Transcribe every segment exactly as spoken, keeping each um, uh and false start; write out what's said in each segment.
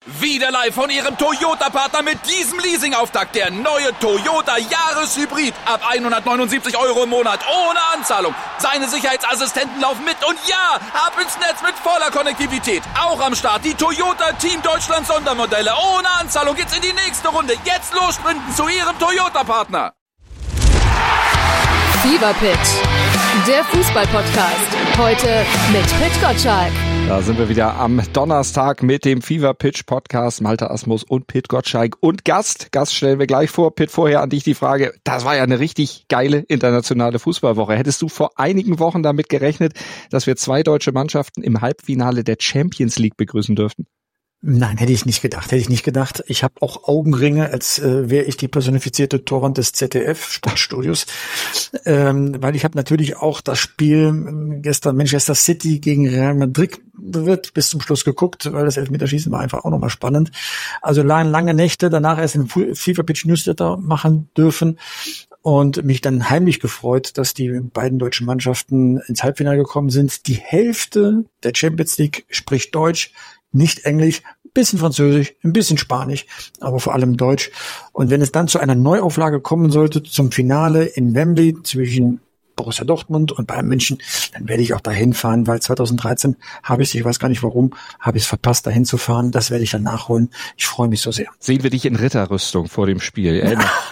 Wieder live von Ihrem Toyota-Partner mit diesem Leasing-Auftakt. Der neue Toyota Jahreshybrid. Ab hundertneunundsiebzig Euro im Monat. Ohne Anzahlung. Seine Sicherheitsassistenten laufen mit. Und ja, ab ins Netz mit voller Konnektivität. Auch am Start die Toyota Team Deutschland Sondermodelle. Ohne Anzahlung geht's in die nächste Runde. Jetzt los sprinten zu Ihrem Toyota-Partner. Fever Pitch, der Fußball-Podcast. Heute mit Pit Gottschalk. Da sind wir wieder am Donnerstag mit dem Fever Pitch Podcast. Malte Asmus und Pit Gottschalk und Gast. Gast stellen wir gleich vor. Pit, vorher an dich die Frage. Das war ja eine richtig geile internationale Fußballwoche. Hättest du vor einigen Wochen damit gerechnet, dass wir zwei deutsche Mannschaften im Halbfinale der Champions League begrüßen dürften? Nein, hätte ich nicht gedacht, hätte ich nicht gedacht. Ich habe auch Augenringe, als äh, wäre ich die personifizierte Torwand des Z D F Sportstudios, ähm, weil ich habe natürlich auch das Spiel gestern Manchester City gegen Real Madrid wird bis zum Schluss geguckt, weil das Elfmeterschießen war einfach auch nochmal spannend. Also lange, lange Nächte, danach erst den Fever Pitch Newsletter machen dürfen und mich dann heimlich gefreut, dass die beiden deutschen Mannschaften ins Halbfinale gekommen sind. Die Hälfte der Champions League spricht Deutsch, nicht Englisch, ein bisschen Französisch, ein bisschen Spanisch, aber vor allem Deutsch. Und wenn es dann zu einer Neuauflage kommen sollte, zum Finale in Wembley zwischen Borussia Dortmund und Bayern München, dann werde ich auch dahin fahren, weil zweitausenddreizehn habe ich, ich weiß gar nicht warum, habe ich es verpasst, dahin zu fahren. Das werde ich dann nachholen. Ich freue mich so sehr. Sehen wir dich in Ritterrüstung vor dem Spiel?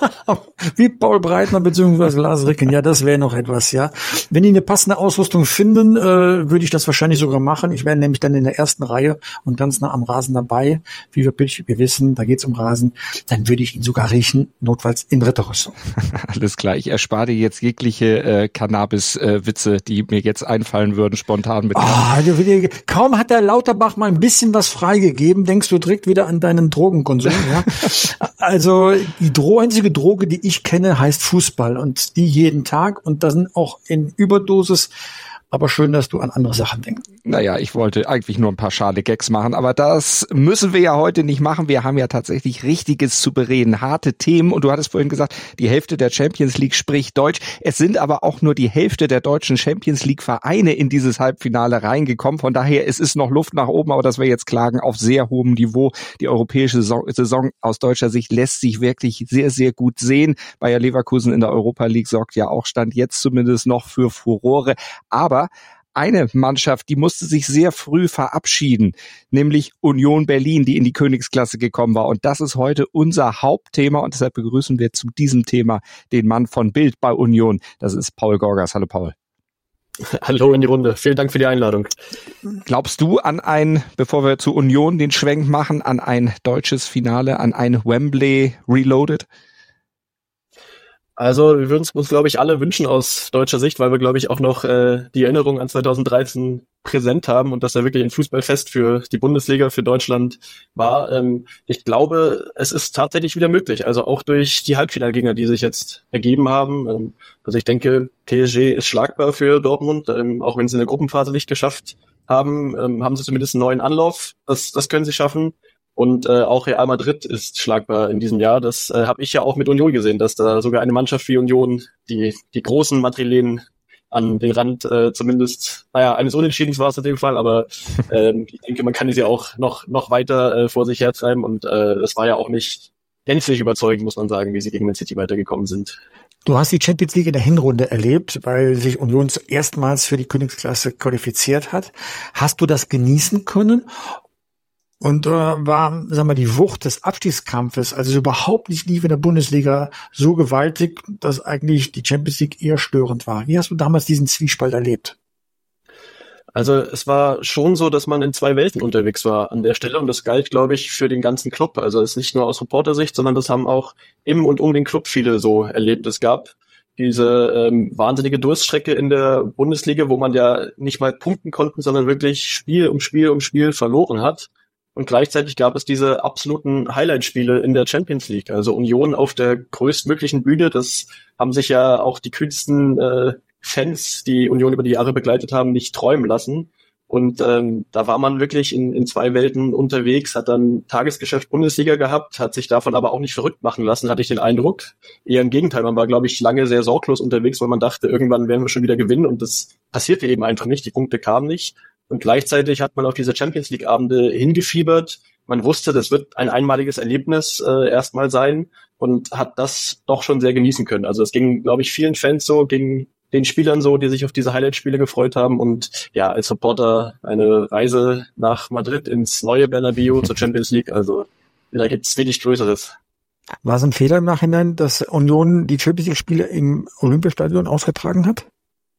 Wie Paul Breitner bzw. Lars Ricken. Ja, das wäre noch etwas, ja. Wenn die eine passende Ausrüstung finden, äh, würde ich das wahrscheinlich sogar machen. Ich wäre nämlich dann in der ersten Reihe und ganz nah am Rasen dabei. Wie wir, wir wissen, da geht's um Rasen. Dann würde ich ihn sogar riechen, notfalls in Ritterrüstung. Alles klar. Ich erspare dir jetzt jegliche äh, Cannabis-Witze, äh, die mir jetzt einfallen würden, spontan mit. Oh, kaum hat der Lauterbach mal ein bisschen was freigegeben, denkst du direkt wieder an deinen Drogenkonsum, ja. Also, die Dro- einzige Droge, die ich kenne, heißt Fußball und die jeden Tag und da sind auch in Überdosis. Aber schön, dass du an andere Sachen denkst. Naja, ich wollte eigentlich nur ein paar schale Gags machen, aber das müssen wir ja heute nicht machen. Wir haben ja tatsächlich Richtiges zu bereden, harte Themen. Und du hattest vorhin gesagt, die Hälfte der Champions League spricht Deutsch. Es sind aber auch nur die Hälfte der deutschen Champions League Vereine in dieses Halbfinale reingekommen. Von daher, es ist noch Luft nach oben, aber das wir jetzt klagen auf sehr hohem Niveau. Die europäische Saison aus deutscher Sicht lässt sich wirklich sehr, sehr gut sehen. Bayer Leverkusen in der Europa League sorgt ja auch, Stand jetzt zumindest noch, für Furore. Aber eine Mannschaft, die musste sich sehr früh verabschieden, nämlich Union Berlin, die in die Königsklasse gekommen war. Und das ist heute unser Hauptthema und deshalb begrüßen wir zu diesem Thema den Mann von Bild bei Union. Das ist Paul Gorgas. Hallo Paul. Hallo in die Runde. Vielen Dank für die Einladung. Glaubst du an ein, bevor wir zu Union den Schwenk machen, an ein deutsches Finale, an ein Wembley Reloaded? Also wir würden es uns, glaube ich, alle wünschen aus deutscher Sicht, weil wir, glaube ich, auch noch äh, die Erinnerung an zweitausenddreizehn präsent haben und dass er wirklich ein Fußballfest für die Bundesliga, für Deutschland war. Ähm, ich glaube, es ist tatsächlich wieder möglich, also auch durch die Halbfinalgegner, die sich jetzt ergeben haben. Ähm, also ich denke, P S G ist schlagbar für Dortmund, ähm, auch wenn sie in der Gruppenphase nicht geschafft haben, ähm, haben sie zumindest einen neuen Anlauf. Das, das können sie schaffen. Und äh, auch Real Madrid ist schlagbar in diesem Jahr. Das äh, habe ich ja auch mit Union gesehen, dass da sogar eine Mannschaft wie Union die die großen Madrilenen an den Rand äh, zumindest, naja, eines Unentschiedens war es in dem Fall, aber ähm, ich denke, man kann sie auch noch noch weiter äh, vor sich hertreiben. Und äh, das war ja auch nicht gänzlich überzeugend, muss man sagen, wie sie gegen Man City weitergekommen sind. Du hast die Champions League in der Hinrunde erlebt, weil sich Union erstmals für die Königsklasse qualifiziert hat. Hast du das genießen können? Und äh, war, sagen wir, die Wucht des Abstiegskampfes, also überhaupt nicht lief in der Bundesliga, so gewaltig, dass eigentlich die Champions League eher störend war. Wie hast du damals diesen Zwiespalt erlebt? Also es war schon so, dass man in zwei Welten unterwegs war an der Stelle und das galt, glaube ich, für den ganzen Club. Also es ist nicht nur aus Reportersicht, sondern das haben auch im und um den Club viele so erlebt. Es gab diese ähm, wahnsinnige Durststrecke in der Bundesliga, wo man ja nicht mal punkten konnte, sondern wirklich Spiel um Spiel um Spiel verloren hat. Und gleichzeitig gab es diese absoluten Highlight-Spiele in der Champions League. Also Union auf der größtmöglichen Bühne, das haben sich ja auch die kühnsten äh, Fans, die Union über die Jahre begleitet haben, nicht träumen lassen. Und ähm, da war man wirklich in, in zwei Welten unterwegs, hat dann Tagesgeschäft Bundesliga gehabt, hat sich davon aber auch nicht verrückt machen lassen, hatte ich den Eindruck. Eher im Gegenteil, man war, glaube ich, lange sehr sorglos unterwegs, weil man dachte, irgendwann werden wir schon wieder gewinnen und das passierte eben einfach nicht, die Punkte kamen nicht. Und gleichzeitig hat man auf diese Champions League Abende hingefiebert, man wusste, das wird ein einmaliges Erlebnis äh, erstmal sein und hat das doch schon sehr genießen können. Also es ging, glaube ich, vielen Fans so, ging den Spielern so, die sich auf diese Highlight-Spiele gefreut haben und ja, als Supporter eine Reise nach Madrid ins neue Bernabéu zur Champions League, also da gibt's wenig Größeres. War es ein Fehler im Nachhinein, dass Union die Champions League-Spiele im Olympiastadion ausgetragen hat?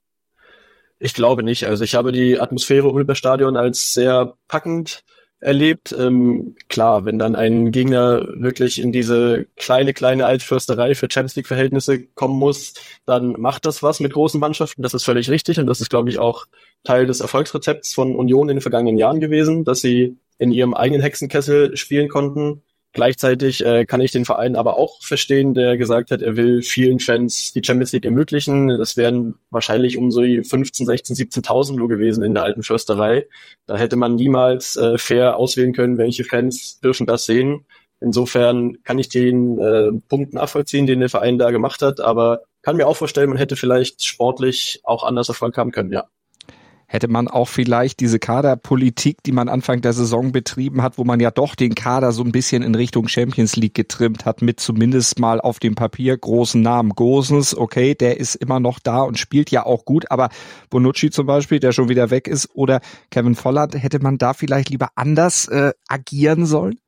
Ich glaube nicht. Also ich habe die Atmosphäre im Olympiastadion als sehr packend erlebt. Ähm, klar, wenn dann ein Gegner wirklich in diese kleine, kleine Altförsterei für Champions League-Verhältnisse kommen muss, dann macht das was mit großen Mannschaften. Das ist völlig richtig und das ist, glaube ich, auch Teil des Erfolgsrezepts von Union in den vergangenen Jahren gewesen, dass sie in ihrem eigenen Hexenkessel spielen konnten. Gleichzeitig äh, kann ich den Verein aber auch verstehen, der gesagt hat, er will vielen Fans die Champions League ermöglichen. Das wären wahrscheinlich um so fünfzehn, sechzehn, siebzehntausend nur gewesen in der alten Försterei. Da hätte man niemals äh, fair auswählen können, welche Fans dürfen das sehen. Insofern kann ich den äh, Punkt nachvollziehen, den der Verein da gemacht hat, aber kann mir auch vorstellen, man hätte vielleicht sportlich auch anders Erfolg haben können, ja. Hätte man auch vielleicht diese Kaderpolitik, die man Anfang der Saison betrieben hat, wo man ja doch den Kader so ein bisschen in Richtung Champions League getrimmt hat, mit zumindest mal auf dem Papier großen Namen. Gosens, okay, der ist immer noch da und spielt ja auch gut, aber Bonucci zum Beispiel, der schon wieder weg ist, oder Kevin Volland, hätte man da vielleicht lieber anders äh, agieren sollen?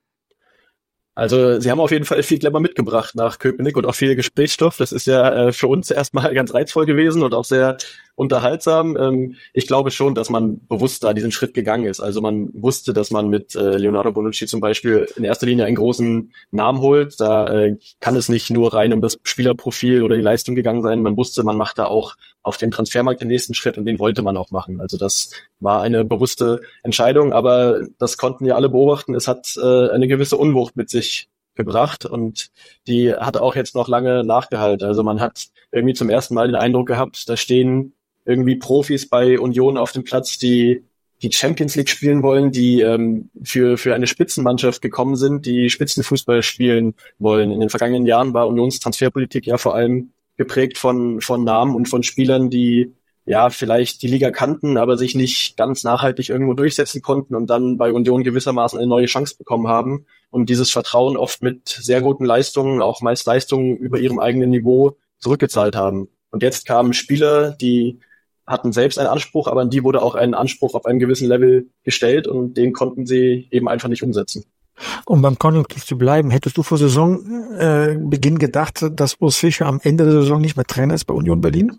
Also sie haben auf jeden Fall viel Glamour mitgebracht nach Köpenick und auch viel Gesprächsstoff. Das ist ja äh, für uns erstmal ganz reizvoll gewesen und auch sehr unterhaltsam. Ähm, ich glaube schon, dass man bewusst da diesen Schritt gegangen ist. Also man wusste, dass man mit äh, Leonardo Bonucci zum Beispiel in erster Linie einen großen Namen holt. Da äh, kann es nicht nur rein um das Spielerprofil oder die Leistung gegangen sein. Man wusste, man macht da auch auf dem Transfermarkt den nächsten Schritt und den wollte man auch machen. Also das war eine bewusste Entscheidung, aber das konnten ja alle beobachten. Es hat äh, eine gewisse Unwucht mit sich gebracht und die hat auch jetzt noch lange nachgehalten. Also man hat irgendwie zum ersten Mal den Eindruck gehabt, da stehen irgendwie Profis bei Union auf dem Platz, die die Champions League spielen wollen, die ähm, für für eine Spitzenmannschaft gekommen sind, die Spitzenfußball spielen wollen. In den vergangenen Jahren war Unions Transferpolitik ja vor allem geprägt von von Namen und von Spielern, die ja vielleicht die Liga kannten, aber sich nicht ganz nachhaltig irgendwo durchsetzen konnten und dann bei Union gewissermaßen eine neue Chance bekommen haben und dieses Vertrauen oft mit sehr guten Leistungen, auch meist Leistungen über ihrem eigenen Niveau zurückgezahlt haben. Und jetzt kamen Spieler, die hatten selbst einen Anspruch, aber an die wurde auch ein Anspruch auf einem gewissen Level gestellt und den konnten sie eben einfach nicht umsetzen. Um beim Konjunktiv zu bleiben, hättest du vor Saisonbeginn äh, gedacht, dass Urs Fischer am Ende der Saison nicht mehr Trainer ist bei Union Berlin?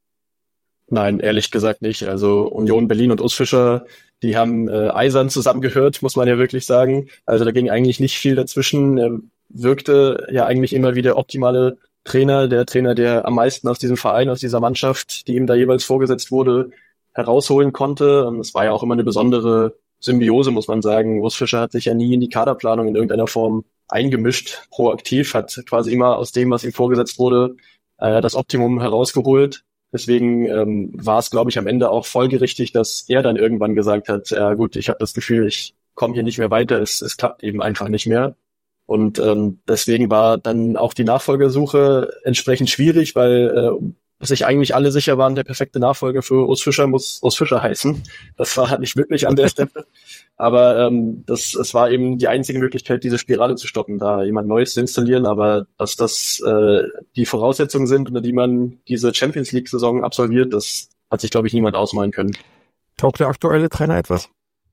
Nein, ehrlich gesagt nicht. Also Union Berlin und Urs Fischer, die haben äh, eisern zusammengehört, muss man ja wirklich sagen. Also da ging eigentlich nicht viel dazwischen. Er wirkte ja eigentlich immer wie der optimale Trainer, der Trainer, der am meisten aus diesem Verein, aus dieser Mannschaft, die ihm da jeweils vorgesetzt wurde, herausholen konnte. Und es war ja auch immer eine besondere Symbiose, muss man sagen. Urs Fischer hat sich ja nie in die Kaderplanung in irgendeiner Form eingemischt, proaktiv, hat quasi immer aus dem, was ihm vorgesetzt wurde, äh, das Optimum herausgeholt. Deswegen ähm, war es, glaube ich, am Ende auch folgerichtig, dass er dann irgendwann gesagt hat, ja gut, ich habe das Gefühl, ich komme hier nicht mehr weiter, es, es klappt eben einfach nicht mehr. Und ähm, deswegen war dann auch die Nachfolgersuche entsprechend schwierig, weil äh, sich eigentlich alle sicher waren, der perfekte Nachfolger für Urs Fischer muss Urs Fischer heißen. Das war halt nicht möglich an der Stelle. Aber ähm, das, es war eben die einzige Möglichkeit, diese Spirale zu stoppen, da jemand Neues zu installieren. Aber dass das äh, die Voraussetzungen sind, unter die man diese Champions League-Saison absolviert, das hat sich, glaube ich, niemand ausmalen können. Taugt der aktuelle Trainer etwas?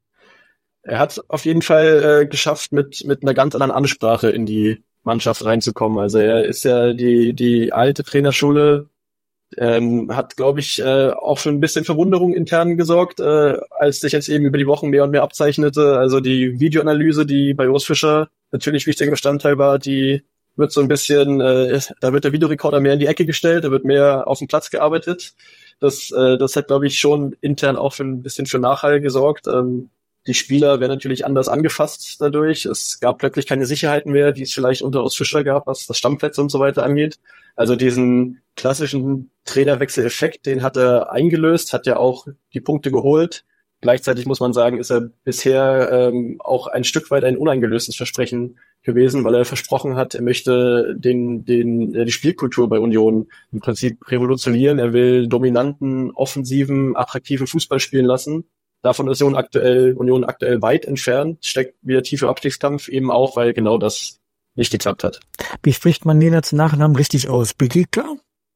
Er hat auf jeden Fall äh, geschafft, mit mit einer ganz anderen Ansprache in die Mannschaft reinzukommen. Also er ist ja die die alte Trainerschule, ähm, hat, glaube ich, äh, auch für ein bisschen Verwunderung intern gesorgt, äh, als sich jetzt eben über die Wochen mehr und mehr abzeichnete. Also die Videoanalyse, die bei Urs Fischer natürlich wichtiger Bestandteil war, die wird so ein bisschen, äh, da wird der Videorekorder mehr in die Ecke gestellt, da wird mehr auf dem Platz gearbeitet. Das, äh, das hat, glaube ich, schon intern auch für ein bisschen für Nachhall gesorgt. Ähm, Die Spieler werden natürlich anders angefasst dadurch. Es gab plötzlich keine Sicherheiten mehr, die es vielleicht unter Urs Fischer gab, was das Stammplätze und so weiter angeht. Also diesen klassischen Trainerwechsel-Effekt, den hat er eingelöst, hat ja auch die Punkte geholt. Gleichzeitig muss man sagen, ist er bisher ähm, auch ein Stück weit ein uneingelöstes Versprechen gewesen, weil er versprochen hat, er möchte den, den, die Spielkultur bei Union im Prinzip revolutionieren. Er will dominanten, offensiven, attraktiven Fußball spielen lassen. davon ist Union aktuell, Union aktuell weit entfernt, steckt wieder tiefer Abstiegskampf, eben auch, weil genau das nicht geklappt hat. Wie spricht man Nenad's Nachnamen richtig aus? Bielica?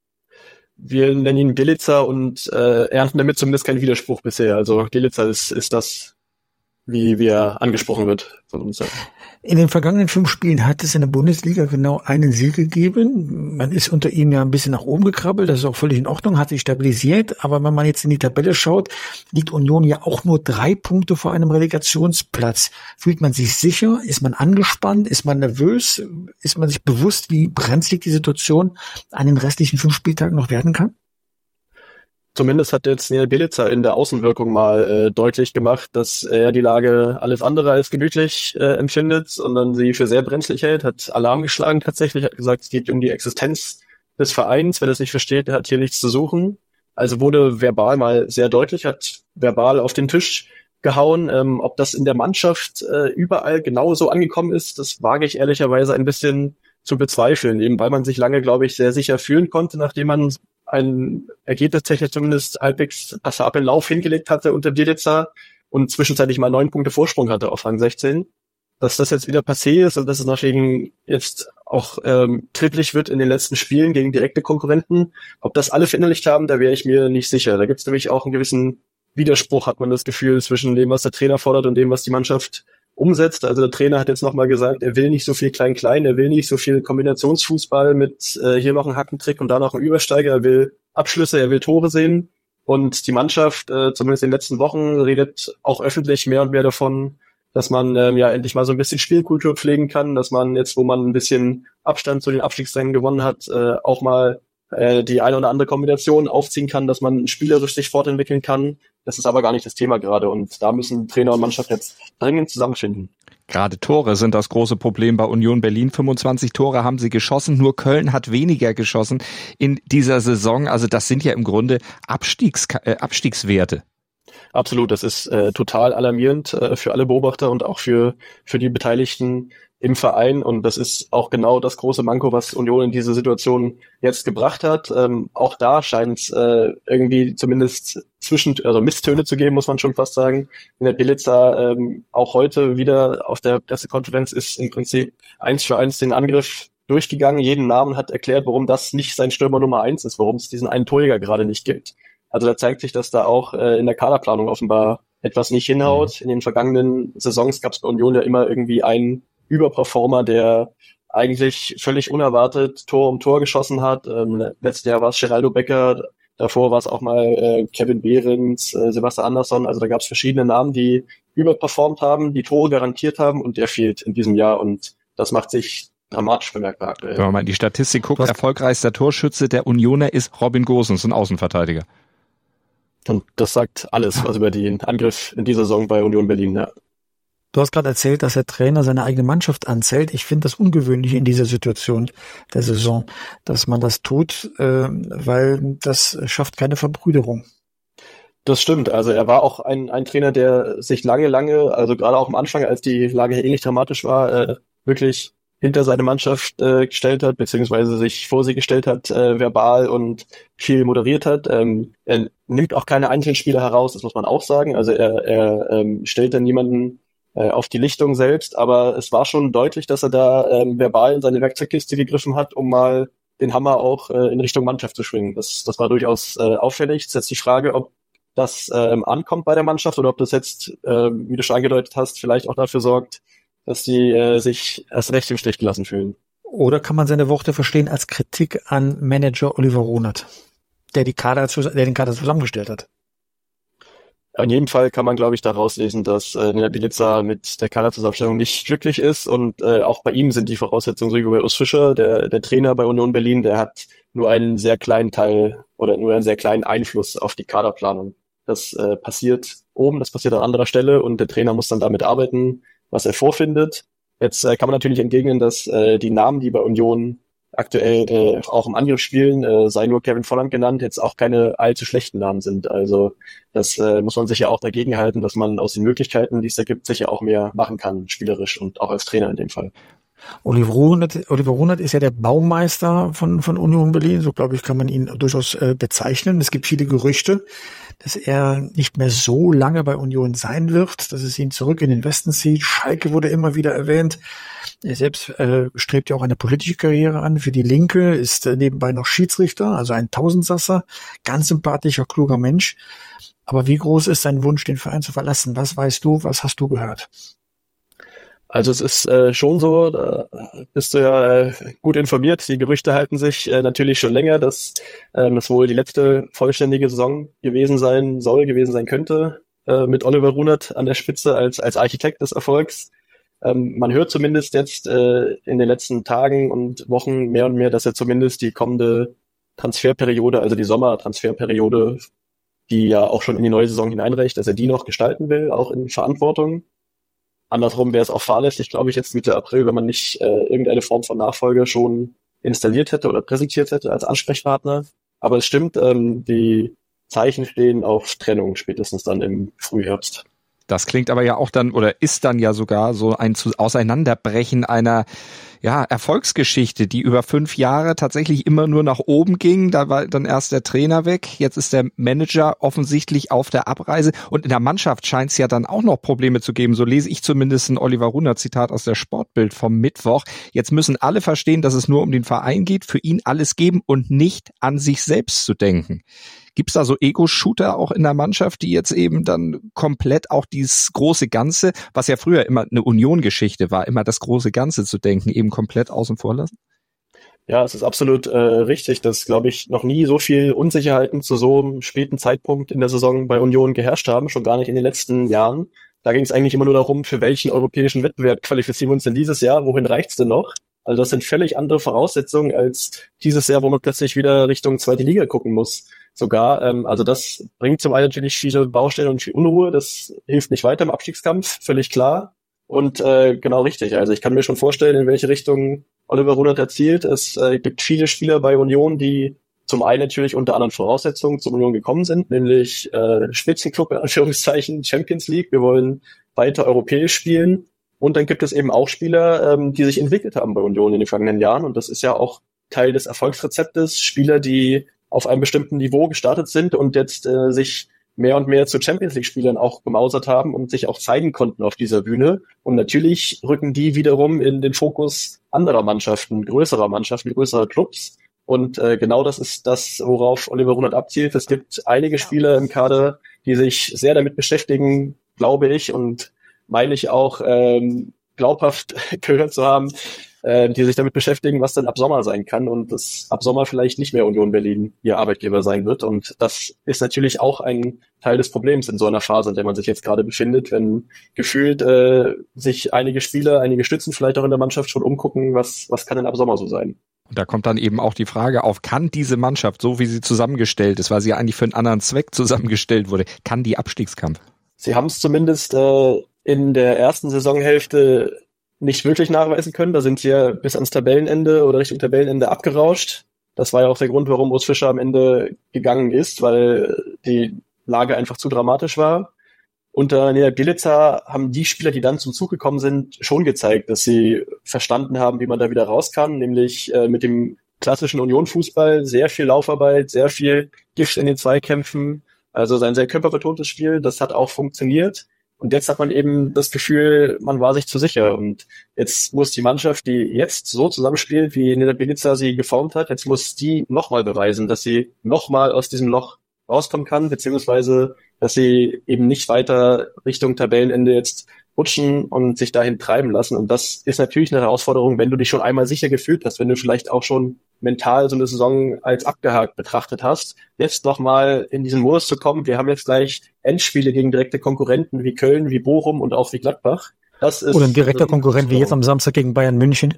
Wir nennen ihn Bielica und äh, ernten damit zumindest keinen Widerspruch bisher. Also Bielica ist, ist das, wie, wie er angesprochen wird von uns. In den vergangenen fünf Spielen hat es in der Bundesliga genau einen Sieg gegeben. Man ist unter ihm ja ein bisschen nach oben gekrabbelt, das ist auch völlig in Ordnung, hat sich stabilisiert. Aber wenn man jetzt in die Tabelle schaut, liegt Union ja auch nur drei Punkte vor einem Relegationsplatz. Fühlt man sich sicher? Ist man angespannt? Ist man nervös? Ist man sich bewusst, wie brenzlig die Situation an den restlichen fünf Spieltagen noch werden kann? Zumindest hat jetzt Nenad Bielica in der Außenwirkung mal äh, deutlich gemacht, dass er die Lage alles andere als gemütlich äh, empfindet, sondern sie für sehr brenzlig hält, hat Alarm geschlagen tatsächlich, hat gesagt, es geht um die Existenz des Vereins, wer das nicht versteht, der hat hier nichts zu suchen. Also wurde verbal mal sehr deutlich, hat verbal auf den Tisch gehauen. Ähm, ob das in der Mannschaft äh, überall genauso angekommen ist, das wage ich ehrlicherweise ein bisschen zu bezweifeln, eben weil man sich lange, glaube ich, sehr sicher fühlen konnte, nachdem man ein Ergebnis technisch zumindest halbwegs passablen Lauf hingelegt hatte unter Bielica und zwischenzeitlich mal neun Punkte Vorsprung hatte auf Rang sechzehn. Dass das jetzt wieder passé ist und dass es deswegen jetzt auch ähm, trippelig wird in den letzten Spielen gegen direkte Konkurrenten. Ob das alle verinnerlicht haben, da wäre ich mir nicht sicher. Da gibt es nämlich auch einen gewissen Widerspruch, hat man das Gefühl, zwischen dem, was der Trainer fordert und dem, was die Mannschaft umsetzt. Also der Trainer hat jetzt nochmal gesagt, er will nicht so viel Klein-Klein, er will nicht so viel Kombinationsfußball mit äh, hier noch ein Hackentrick und da noch ein Übersteiger, er will Abschlüsse, er will Tore sehen und die Mannschaft, äh, zumindest in den letzten Wochen, redet auch öffentlich mehr und mehr davon, dass man ähm, ja endlich mal so ein bisschen Spielkultur pflegen kann, dass man jetzt, wo man ein bisschen Abstand zu den Abstiegsrängen gewonnen hat, äh, auch mal äh, die eine oder andere Kombination aufziehen kann, dass man spielerisch sich fortentwickeln kann. Das ist aber gar nicht das Thema gerade und da müssen Trainer und Mannschaft jetzt dringend zusammenfinden. Gerade Tore sind das große Problem bei Union Berlin. fünfundzwanzig Tore haben sie geschossen, nur Köln hat weniger geschossen in dieser Saison. Also das sind ja im Grunde Abstiegs, äh, Abstiegswerte. Absolut, das ist äh, total alarmierend äh, für alle Beobachter und auch für für die Beteiligten im Verein und das ist auch genau das große Manko, was Union in diese Situation jetzt gebracht hat. Ähm, auch da scheint es äh, irgendwie zumindest zwischen, also Misstöne zu geben, muss man schon fast sagen. Nenad Bielica ähm, auch heute wieder auf der Pressekonferenz ist im Prinzip eins für eins den Angriff durchgegangen, jeden Namen hat erklärt, warum das nicht sein Stürmer Nummer eins ist, warum es diesen einen Torjäger gerade nicht gibt. Also da zeigt sich, dass da auch äh, in der Kaderplanung offenbar etwas nicht hinhaut. In den vergangenen Saisons gab es bei Union ja immer irgendwie einen Überperformer, der eigentlich völlig unerwartet Tor um Tor geschossen hat. Ähm, letztes Jahr war es Geraldo Becker, davor war es auch mal äh, Kevin Behrens, äh, Sebastian Andersson. Also da gab es verschiedene Namen, die überperformt haben, die Tore garantiert haben und der fehlt in diesem Jahr und das macht sich dramatisch bemerkbar aktuell. Wenn man mal in die Statistik guckt, erfolgreichster Torschütze der Unioner ist Robin Gosens, ein Außenverteidiger. Und das sagt alles, was über den Angriff in dieser Saison bei Union Berlin, ja. Du hast gerade erzählt, dass der Trainer seine eigene Mannschaft anzählt. Ich finde das ungewöhnlich in dieser Situation der Saison, dass man das tut, äh, weil das schafft keine Verbrüderung. Das stimmt. Also er war auch ein, ein Trainer, der sich lange, lange, also gerade auch am Anfang, als die Lage ähnlich dramatisch war, äh, wirklich hinter seine Mannschaft äh, gestellt hat, beziehungsweise sich vor sie gestellt hat, äh, verbal und viel moderiert hat. Ähm, er nimmt auch keine einzelnen Spieler heraus, das muss man auch sagen. Also er, er ähm, stellt dann niemanden äh, auf die Lichtung selbst, aber es war schon deutlich, dass er da ähm, verbal in seine Werkzeugkiste gegriffen hat, um mal den Hammer auch äh, in Richtung Mannschaft zu schwingen. Das, das war durchaus äh, auffällig. Es ist jetzt die Frage, ob das ähm, ankommt bei der Mannschaft oder ob das jetzt, äh, wie du schon angedeutet hast, vielleicht auch dafür sorgt, dass die äh, sich erst recht im Stich gelassen fühlen. Oder kann man seine Worte verstehen als Kritik an Manager Oliver Runert, der die Kader, der den Kader zusammengestellt hat? In jedem Fall kann man, glaube ich, daraus lesen, dass äh, Nenad Bielica mit der Kaderzusammenstellung nicht glücklich ist und äh, auch bei ihm sind die Voraussetzungen so wie bei Urs Fischer, der, der Trainer bei Union Berlin, der hat nur einen sehr kleinen Teil oder nur einen sehr kleinen Einfluss auf die Kaderplanung. Das äh, passiert oben, das passiert an anderer Stelle und der Trainer muss dann damit arbeiten, was er vorfindet. Jetzt äh, kann man natürlich entgegnen, dass äh, die Namen, die bei Union aktuell äh, auch im Angriff spielen, äh, sei nur Kevin Volland genannt, jetzt auch keine allzu schlechten Namen sind. Also das äh, muss man sich ja auch dagegen halten, dass man aus den Möglichkeiten, die es da gibt, sicher auch mehr machen kann, spielerisch und auch als Trainer in dem Fall. Oliver Runert, Oliver Runert ist ja der Baumeister von, von Union Berlin. So, glaube ich, kann man ihn durchaus äh, bezeichnen. Es gibt viele Gerüchte, dass er nicht mehr so lange bei Union sein wird, dass es ihn zurück in den Westen zieht. Schalke wurde immer wieder erwähnt. Er selbst äh, strebt ja auch eine politische Karriere an für die Linke, ist äh, nebenbei noch Schiedsrichter, also ein Tausendsasser, ganz sympathischer, kluger Mensch. Aber wie groß ist sein Wunsch, den Verein zu verlassen? Was weißt du, was hast du gehört? Also es ist äh, schon so, da bist du ja äh, gut informiert. Die Gerüchte halten sich äh, natürlich schon länger, dass ähm, das wohl die letzte vollständige Saison gewesen sein soll, gewesen sein könnte, äh, mit Oliver Runert an der Spitze als als Architekt des Erfolgs. Ähm, man hört zumindest jetzt äh, in den letzten Tagen und Wochen mehr und mehr, dass er zumindest die kommende Transferperiode, also die Sommertransferperiode, die ja auch schon in die neue Saison hineinreicht, dass er die noch gestalten will, auch in Verantwortung. Andersrum wäre es auch fahrlässig, glaube ich, jetzt Mitte April, wenn man nicht äh, irgendeine Form von Nachfolge schon installiert hätte oder präsentiert hätte als Ansprechpartner. Aber es stimmt, ähm, die Zeichen stehen auf Trennung spätestens dann im Frühherbst. Das klingt aber ja auch dann oder ist dann ja sogar so ein Auseinanderbrechen einer ja, Erfolgsgeschichte, die über fünf Jahre tatsächlich immer nur nach oben ging. Da war dann erst der Trainer weg. Jetzt ist der Manager offensichtlich auf der Abreise. Und in der Mannschaft scheint es ja dann auch noch Probleme zu geben. So lese ich zumindest ein Oliver Runert Zitat aus der Sportbild vom Mittwoch. Jetzt müssen alle verstehen, dass es nur um den Verein geht, für ihn alles geben und nicht an sich selbst zu denken. Gibt's da so Ego-Shooter auch in der Mannschaft, die jetzt eben dann komplett auch dieses große Ganze, was ja früher immer eine Union-Geschichte war, immer das große Ganze zu denken, eben komplett außen vor lassen? Ja, es ist absolut äh, richtig, dass, glaube ich, noch nie so viel Unsicherheiten zu so einem späten Zeitpunkt in der Saison bei Union geherrscht haben, schon gar nicht in den letzten Jahren. Da ging es eigentlich immer nur darum, für welchen europäischen Wettbewerb qualifizieren wir uns denn dieses Jahr, wohin reicht's denn noch? Also das sind völlig andere Voraussetzungen als dieses Jahr, wo man plötzlich wieder Richtung zweite Liga gucken muss. Sogar, ähm, also das bringt zum einen natürlich viele Baustellen und viel Unruhe, das hilft nicht weiter im Abstiegskampf, völlig klar. Und äh, genau richtig, also ich kann mir schon vorstellen, in welche Richtung Oliver Runert erzielt. Es äh, gibt viele Spieler bei Union, die zum einen natürlich unter anderen Voraussetzungen zur Union gekommen sind, nämlich äh, Spitzenclub in Anführungszeichen, Champions League, wir wollen weiter europäisch spielen. Und dann gibt es eben auch Spieler, ähm, die sich entwickelt haben bei Union in den vergangenen Jahren. Und das ist ja auch Teil des Erfolgsrezeptes. Spieler, die auf einem bestimmten Niveau gestartet sind und jetzt äh, sich mehr und mehr zu Champions-League-Spielern auch gemausert haben und sich auch zeigen konnten auf dieser Bühne. Und natürlich rücken die wiederum in den Fokus anderer Mannschaften, größerer Mannschaften, größerer Clubs. Und äh, genau das ist das, worauf Oliver Runert abzielt. Es gibt einige Spieler im Kader, die sich sehr damit beschäftigen, glaube ich, und meine ich auch ähm, glaubhaft gehört zu haben, äh, die sich damit beschäftigen, was denn ab Sommer sein kann und das ab Sommer vielleicht nicht mehr Union Berlin ihr Arbeitgeber sein wird. Und das ist natürlich auch ein Teil des Problems in so einer Phase, in der man sich jetzt gerade befindet, wenn gefühlt äh, sich einige Spieler, einige Stützen vielleicht auch in der Mannschaft schon umgucken, was was kann denn ab Sommer so sein. Und da kommt dann eben auch die Frage auf, kann diese Mannschaft, so wie sie zusammengestellt ist, weil sie ja eigentlich für einen anderen Zweck zusammengestellt wurde, kann die Abstiegskampf? Sie haben es zumindest äh, in der ersten Saisonhälfte nicht wirklich nachweisen können. Da sind sie ja bis ans Tabellenende oder Richtung Tabellenende abgerauscht. Das war ja auch der Grund, warum Urs Fischer am Ende gegangen ist, weil die Lage einfach zu dramatisch war. Unter Nenad Bjelica haben die Spieler, die dann zum Zug gekommen sind, schon gezeigt, dass sie verstanden haben, wie man da wieder raus kann, nämlich äh, mit dem klassischen Union-Fußball, sehr viel Laufarbeit, sehr viel Gift in den Zweikämpfen, also sein sehr körperbetontes Spiel, das hat auch funktioniert. Und jetzt hat man eben das Gefühl, man war sich zu sicher. Und jetzt muss die Mannschaft, die jetzt so zusammenspielt, wie Nenad Bjelica sie geformt hat, jetzt muss die nochmal beweisen, dass sie nochmal aus diesem Loch rauskommen kann, beziehungsweise dass sie eben nicht weiter Richtung Tabellenende jetzt rutschen und sich dahin treiben lassen. Und das ist natürlich eine Herausforderung, wenn du dich schon einmal sicher gefühlt hast, wenn du vielleicht auch schon mental so eine Saison als abgehakt betrachtet hast, jetzt nochmal in diesen Modus zu kommen. Wir haben jetzt gleich Endspiele gegen direkte Konkurrenten wie Köln, wie Bochum und auch wie Gladbach. Das ist oder ein direkter Konkurrent wie jetzt am Samstag gegen Bayern München.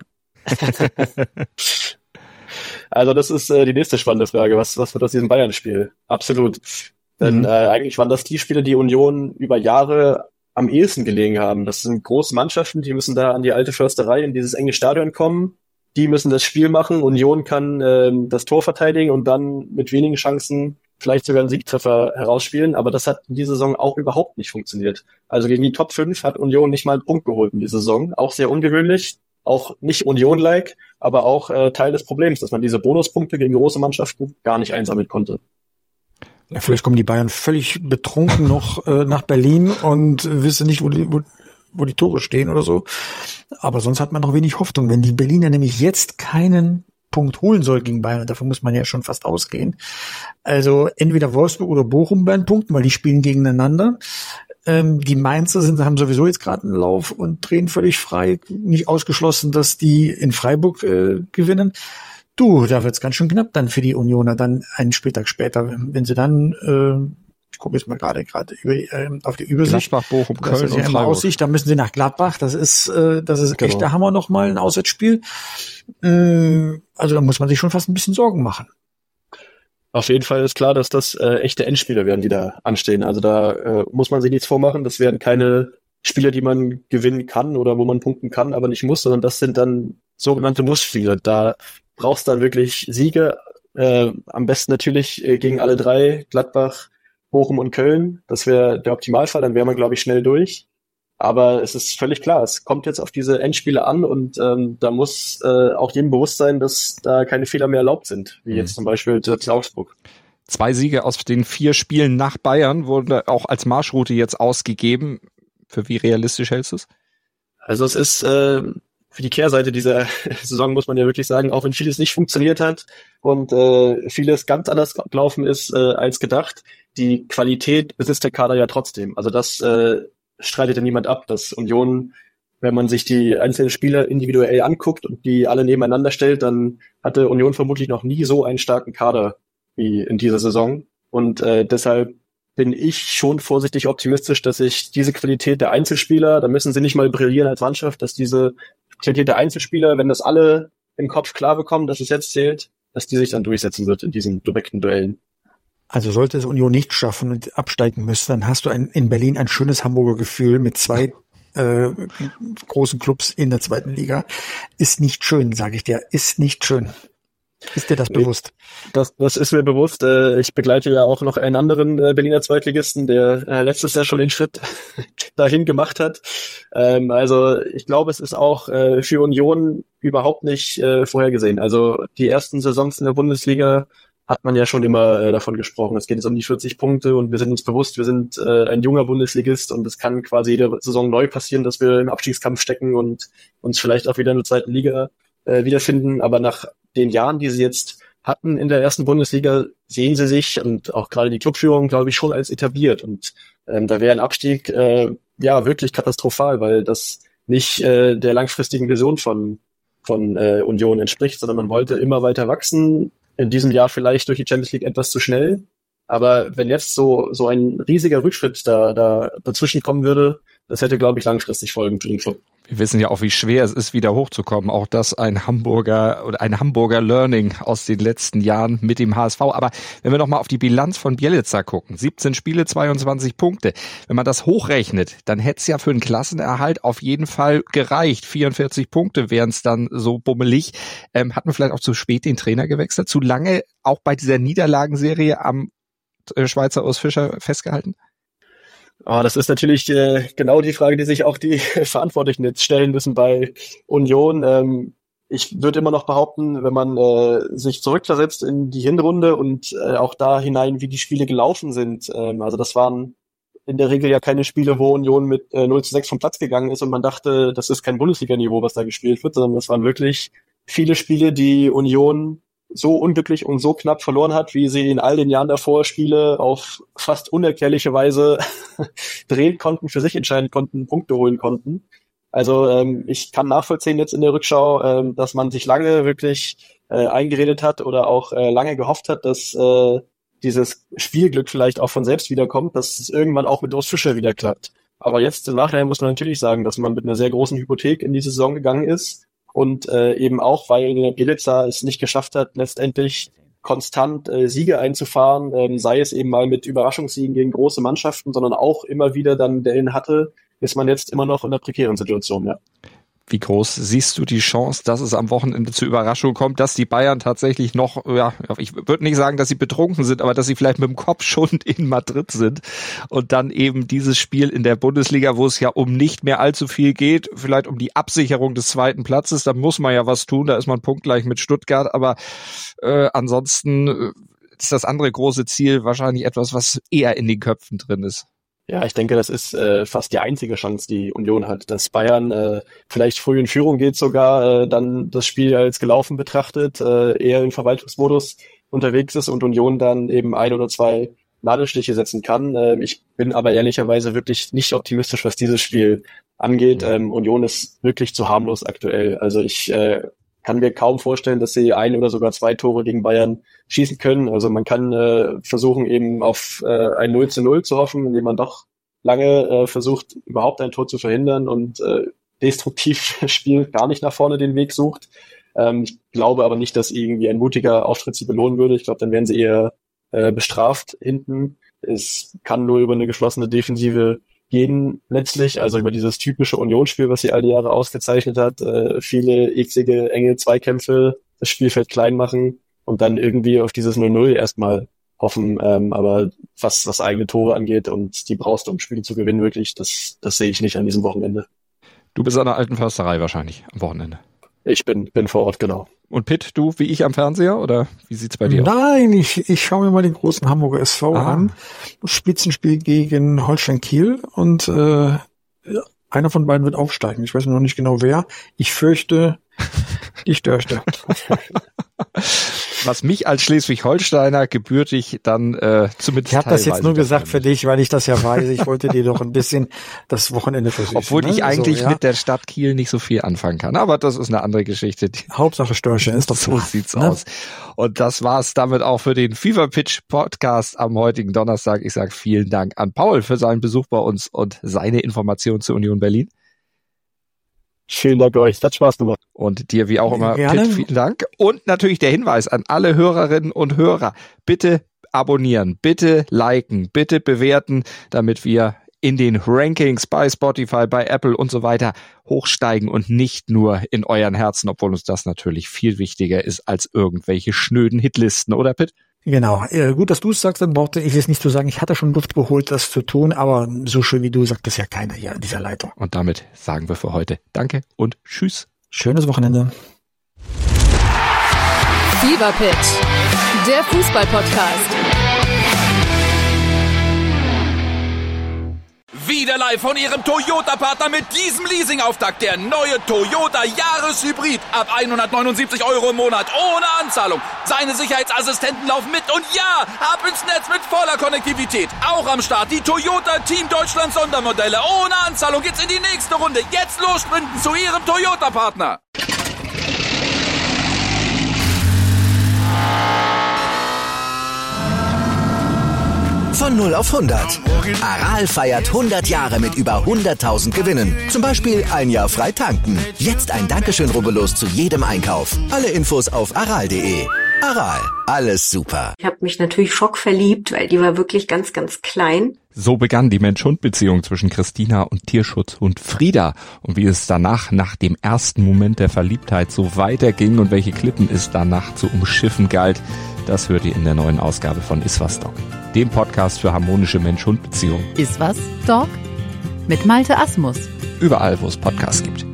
Also das ist äh, die nächste spannende Frage. Was, was wird aus diesem Bayern-Spiel? Absolut. Denn mhm. äh, eigentlich waren das die Spiele, die Union über Jahre am ehesten gelegen haben. Das sind große Mannschaften, die müssen da an die alte Försterei in dieses enge Stadion kommen. Die müssen das Spiel machen. Union kann äh, das Tor verteidigen und dann mit wenigen Chancen vielleicht sogar einen Siegtreffer herausspielen. Aber das hat in dieser Saison auch überhaupt nicht funktioniert. Also gegen die Top fünf hat Union nicht mal einen Punkt geholt in dieser Saison. Auch sehr ungewöhnlich. auch nicht Union-like, aber auch äh, Teil des Problems, dass man diese Bonuspunkte gegen große Mannschaften gar nicht einsammeln konnte. Ja, vielleicht kommen die Bayern völlig betrunken noch äh, nach Berlin und äh, wissen nicht, wo die, wo, wo die Tore stehen oder so. Aber sonst hat man noch wenig Hoffnung. Wenn die Berliner nämlich jetzt keinen Punkt holen soll gegen Bayern, davon muss man ja schon fast ausgehen. Also entweder Wolfsburg oder Bochum bei den Punkten, weil die spielen gegeneinander. Ähm, die Mainzer sind, haben sowieso jetzt gerade einen Lauf und drehen völlig frei. Nicht ausgeschlossen, dass die in Freiburg äh, gewinnen. Du, da wird's ganz schön knapp dann für die Unioner, dann einen Spieltag später, wenn sie dann, äh, ich gucke jetzt mal gerade gerade über, äh, auf die Übersicht. Gladbach, Bochum, Köln das ist ja und immer Aussicht, da müssen sie nach Gladbach, das ist, äh, das ist Genau. echt der Hammer nochmal, ein Auswärtsspiel. Äh, also da muss man sich schon fast ein bisschen Sorgen machen. Auf jeden Fall ist klar, dass das äh, echte Endspiele werden, die da anstehen. Also da äh, muss man sich nichts vormachen. Das werden keine Spiele, die man gewinnen kann oder wo man punkten kann, aber nicht muss, sondern das sind dann sogenannte Muss-Spiele. Da brauchst dann wirklich Siege, äh, am besten natürlich äh, gegen alle drei, Gladbach, Bochum und Köln. Das wäre der Optimalfall, dann wäre man, glaube ich, schnell durch. Aber es ist völlig klar, es kommt jetzt auf diese Endspiele an und ähm, da muss äh, auch jedem bewusst sein, dass da keine Fehler mehr erlaubt sind, wie jetzt zum Beispiel zu Augsburg. Zwei Siege aus den vier Spielen nach Bayern wurden auch als Marschroute jetzt ausgegeben. Für wie realistisch hältst du es? Also es ist äh, für die Kehrseite dieser Saison, muss man ja wirklich sagen, auch wenn vieles nicht funktioniert hat und äh, vieles ganz anders gelaufen ist äh, als gedacht, die Qualität besitzt der Kader ja trotzdem. Also das äh, streitet ja niemand ab, dass Union, wenn man sich die einzelnen Spieler individuell anguckt und die alle nebeneinander stellt, dann hatte Union vermutlich noch nie so einen starken Kader wie in dieser Saison. Und äh, deshalb bin ich schon vorsichtig optimistisch, dass sich diese Qualität der Einzelspieler, da müssen sie nicht mal brillieren als Mannschaft, dass diese Qualität der Einzelspieler, wenn das alle im Kopf klar bekommen, dass es jetzt zählt, dass die sich dann durchsetzen wird in diesen direkten Duellen. Also sollte es Union nicht schaffen und absteigen müsste, dann hast du ein, in Berlin ein schönes Hamburger Gefühl mit zwei äh, großen Clubs in der zweiten Liga. Ist nicht schön, sage ich dir. Ist nicht schön. Ist dir das bewusst? Das, das ist mir bewusst. Ich begleite ja auch noch einen anderen Berliner Zweitligisten, der letztes Jahr schon den Schritt dahin gemacht hat. Also ich glaube, es ist auch für Union überhaupt nicht vorhergesehen. Also die ersten Saisons in der Bundesliga hat man ja schon immer äh, davon gesprochen. Es geht jetzt um die vierzig Punkte und wir sind uns bewusst, wir sind äh, ein junger Bundesligist und es kann quasi jede Saison neu passieren, dass wir im Abstiegskampf stecken und uns vielleicht auch wieder in der zweiten Liga äh, wiederfinden. Aber nach den Jahren, die sie jetzt hatten in der ersten Bundesliga, sehen sie sich und auch gerade die Clubführung, glaube ich, schon als etabliert. Und ähm, da wäre ein Abstieg äh, ja wirklich katastrophal, weil das nicht äh, der langfristigen Vision von von äh, Union entspricht, sondern man wollte immer weiter wachsen. In diesem Jahr vielleicht durch die Champions League etwas zu schnell. Aber wenn jetzt so so ein riesiger Rückschritt da da dazwischen kommen würde, das hätte, glaube ich, langfristig Folgen für den Club. Wir wissen ja auch, wie schwer es ist, wieder hochzukommen. Auch das ein Hamburger oder ein Hamburger Learning aus den letzten Jahren mit dem H S V. Aber wenn wir noch mal auf die Bilanz von Bielica gucken, siebzehn Spiele, zweiundzwanzig Punkte. Wenn man das hochrechnet, dann hätte es ja für einen Klassenerhalt auf jeden Fall gereicht. vierundvierzig Punkte wären es dann so bummelig. Ähm, hat man vielleicht auch zu spät den Trainer gewechselt? Zu lange auch bei dieser Niederlagenserie am äh, Schweizer Urs Fischer festgehalten? Oh, das ist natürlich äh, genau die Frage, die sich auch die Verantwortlichen jetzt stellen müssen bei Union. Ähm, ich würde immer noch behaupten, wenn man äh, sich zurückversetzt in die Hinrunde und äh, auch da hinein, wie die Spiele gelaufen sind. Ähm, also das waren in der Regel ja keine Spiele, wo Union mit äh, null zu sechs vom Platz gegangen ist und man dachte, das ist kein Bundesliga-Niveau, was da gespielt wird, sondern das waren wirklich viele Spiele, die Union so unglücklich und so knapp verloren hat, wie sie in all den Jahren davor Spiele auf fast unerklärliche Weise drehen konnten, für sich entscheiden konnten, Punkte holen konnten. Also ähm, ich kann nachvollziehen jetzt in der Rückschau, ähm, dass man sich lange wirklich äh, eingeredet hat oder auch äh, lange gehofft hat, dass äh, dieses Spielglück vielleicht auch von selbst wiederkommt, dass es irgendwann auch mit Urs Fischer wieder klappt. Aber jetzt im Nachhinein muss man natürlich sagen, dass man mit einer sehr großen Hypothek in die Saison gegangen ist. Und äh, eben auch, weil Bielica es nicht geschafft hat, letztendlich konstant äh, Siege einzufahren, ähm, sei es eben mal mit Überraschungssiegen gegen große Mannschaften, sondern auch immer wieder dann Dellen hatte, ist man jetzt immer noch in einer prekären Situation, ja. Wie groß siehst du die Chance, dass es am Wochenende zur Überraschung kommt, dass die Bayern tatsächlich noch, ja, ich würde nicht sagen, dass sie betrunken sind, aber dass sie vielleicht mit dem Kopf schon in Madrid sind und dann eben dieses Spiel in der Bundesliga, wo es ja um nicht mehr allzu viel geht, vielleicht um die Absicherung des zweiten Platzes, da muss man ja was tun, da ist man punktgleich mit Stuttgart, aber äh, ansonsten ist das andere große Ziel wahrscheinlich etwas, was eher in den Köpfen drin ist. Ja, ich denke, das ist äh, fast die einzige Chance, die Union hat, dass Bayern äh, vielleicht früh in Führung geht sogar, äh, dann das Spiel als gelaufen betrachtet, äh, eher im Verwaltungsmodus unterwegs ist und Union dann eben ein oder zwei Nadelstiche setzen kann. Äh, ich bin aber ehrlicherweise wirklich nicht optimistisch, was dieses Spiel angeht. Ähm, Union ist wirklich zu harmlos aktuell. Also ich äh, kann mir kaum vorstellen, dass sie ein oder sogar zwei Tore gegen Bayern schießen können. Also man kann äh, versuchen, eben auf äh, ein null zu null zu hoffen, indem man doch lange äh, versucht, überhaupt ein Tor zu verhindern und äh, destruktiv spielt, gar nicht nach vorne den Weg sucht. Ähm, ich glaube aber nicht, dass irgendwie ein mutiger Auftritt sie belohnen würde. Ich glaube, dann wären sie eher äh, bestraft hinten. Es kann nur über eine geschlossene Defensive gehen letztlich, also über dieses typische Unionsspiel, was sie all die Jahre ausgezeichnet hat, äh, viele eklige, enge Zweikämpfe, das Spielfeld klein machen und dann irgendwie auf dieses null null erstmal hoffen, ähm, aber was was eigene Tore angeht und die brauchst du, um Spiele zu gewinnen, wirklich, das das sehe ich nicht an diesem Wochenende. Du bist an der alten Försterei wahrscheinlich am Wochenende. Ich bin bin vor Ort, genau. Und Pitt, du wie ich am Fernseher oder wie sieht's bei dir aus? Nein, ich, ich schaue mir mal den großen Hamburger S V ah. an. Spitzenspiel gegen Holstein Kiel und äh, einer von beiden wird aufsteigen. Ich weiß noch nicht genau wer. Ich fürchte die Störste. Was mich als Schleswig-Holsteiner gebürtig dann äh, zumindest Ich habe das jetzt nur gesagt für dich, weil ich das ja weiß. Ich wollte dir doch ein bisschen das Wochenende versüßen. Obwohl ich ne? eigentlich so, ja. mit der Stadt Kiel nicht so viel anfangen kann. Aber das ist eine andere Geschichte. Hauptsache Störche ist doch so sieht's ne? aus. Und das war's damit auch für den Fever Pitch Podcast am heutigen Donnerstag. Ich sage vielen Dank an Paul für seinen Besuch bei uns und seine Informationen zur Union Berlin. Vielen Dank euch, das hat Spaß gemacht. Und dir wie auch immer, Gerne. Pitt, vielen Dank. Und natürlich der Hinweis an alle Hörerinnen und Hörer, bitte abonnieren, bitte liken, bitte bewerten, damit wir in den Rankings bei Spotify, bei Apple und so weiter hochsteigen und nicht nur in euren Herzen, obwohl uns das natürlich viel wichtiger ist als irgendwelche schnöden Hitlisten, oder Pitt? Genau. Äh, gut, dass du es sagst, dann brauchte ich es nicht zu sagen. Ich hatte schon Luft geholt, das zu tun, aber so schön wie du sagt das ja keiner hier in dieser Leitung. Und damit sagen wir für heute Danke und Tschüss. Schönes Wochenende. Fever Pitch, der Fußball-Podcast. Wieder live von Ihrem Toyota-Partner mit diesem Leasing-Auftakt. Der neue Toyota Jahreshybrid. Ab hundertneunundsiebzig Euro im Monat. Ohne Anzahlung. Seine Sicherheitsassistenten laufen mit. Und ja, ab ins Netz mit voller Konnektivität. Auch am Start die Toyota Team Deutschland Sondermodelle. Ohne Anzahlung geht's in die nächste Runde. Jetzt los sprinten zu Ihrem Toyota-Partner. Von null auf hundert. Aral feiert hundert Jahre mit über hunderttausend Gewinnen. Zum Beispiel ein Jahr frei tanken. Jetzt ein Dankeschön, rubbellos zu jedem Einkauf. Alle Infos auf aral punkt de. Aral, alles super. Ich habe mich natürlich schockverliebt, weil die war wirklich ganz, ganz klein. So begann die Mensch-Hund-Beziehung zwischen Christina und Tierschutzhund Frieda. Und wie es danach, nach dem ersten Moment der Verliebtheit, so weiterging und welche Klippen es danach zu umschiffen galt, das hört ihr in der neuen Ausgabe von Iswas Dog, dem Podcast für harmonische Mensch-Hund-Beziehungen. Iswas Dog? Mit Malte Asmus. Überall, wo es Podcasts gibt.